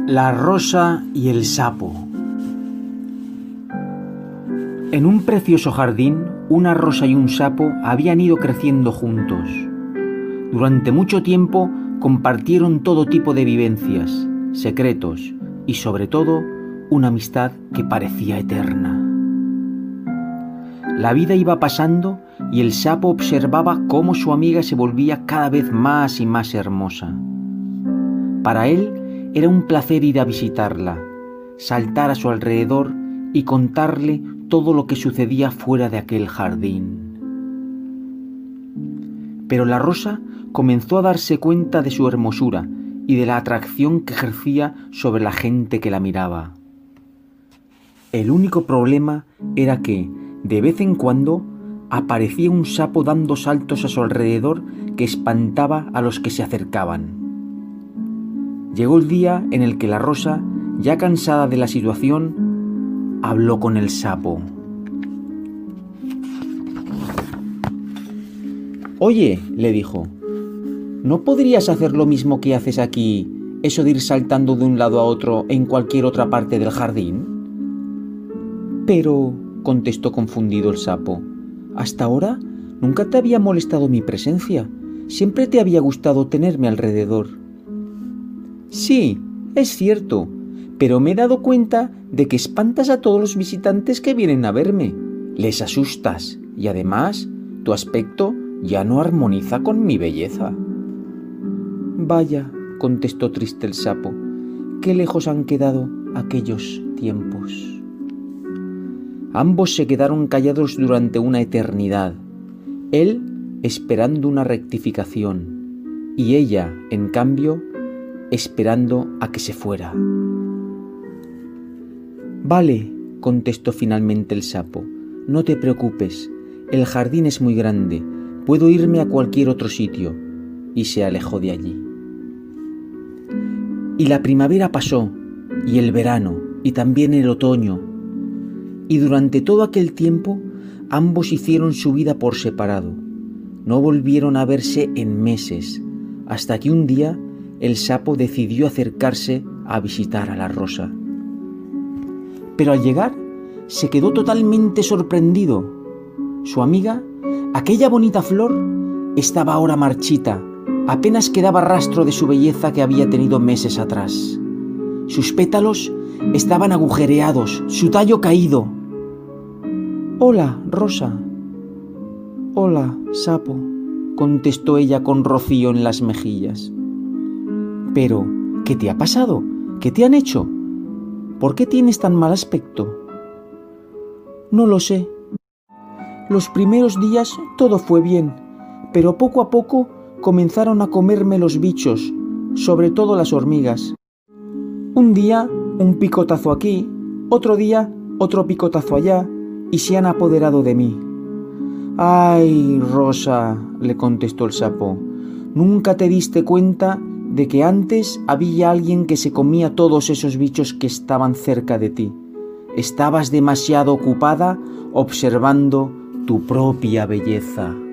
La rosa y el sapo. En un precioso jardín, una rosa y un sapo habían ido creciendo juntos. Durante mucho tiempo compartieron todo tipo de vivencias, secretos y sobre todo una amistad que parecía eterna. La vida iba pasando y el sapo observaba cómo su amiga se volvía cada vez más y más hermosa. Para él era un placer ir a visitarla, saltar a su alrededor y contarle todo lo que sucedía fuera de aquel jardín. Pero la rosa comenzó a darse cuenta de su hermosura y de la atracción que ejercía sobre la gente que la miraba. El único problema era que, de vez en cuando, aparecía un sapo dando saltos a su alrededor que espantaba a los que se acercaban. Llegó el día en el que la rosa, ya cansada de la situación, habló con el sapo. «Oye», le dijo, «¿no podrías hacer lo mismo que haces aquí, eso de ir saltando de un lado a otro en cualquier otra parte del jardín?» «Pero», contestó confundido el sapo, «hasta ahora nunca te había molestado mi presencia, siempre te había gustado tenerme alrededor». «Sí, es cierto, pero me he dado cuenta de que espantas a todos los visitantes que vienen a verme. Les asustas y además tu aspecto ya no armoniza con mi belleza». «Vaya», contestó triste el sapo, «qué lejos han quedado aquellos tiempos». Ambos se quedaron callados durante una eternidad, él esperando una rectificación y ella, en cambio, esperando a que se fuera. «Vale», contestó finalmente el sapo, «no te preocupes, el jardín es muy grande, puedo irme a cualquier otro sitio», y se alejó de allí. Y la primavera pasó, y el verano, y también el otoño, y durante todo aquel tiempo ambos hicieron su vida por separado. No volvieron a verse en meses, hasta que un día el sapo decidió acercarse a visitar a la rosa. Pero al llegar, se quedó totalmente sorprendido. Su amiga, aquella bonita flor, estaba ahora marchita, apenas quedaba rastro de su belleza que había tenido meses atrás. Sus pétalos estaban agujereados, su tallo caído. «Hola, rosa». «Hola, sapo», contestó ella con rocío en las mejillas. «Pero, ¿qué te ha pasado? ¿Qué te han hecho? ¿Por qué tienes tan mal aspecto?» «No lo sé. Los primeros días todo fue bien, pero poco a poco comenzaron a comerme los bichos, sobre todo las hormigas. Un día un picotazo aquí, otro día otro picotazo allá, y se han apoderado de mí». «Ay, rosa», le contestó el sapo, «¿nunca te diste cuenta de que antes había alguien que se comía todos esos bichos que estaban cerca de ti? Estabas demasiado ocupada observando tu propia belleza».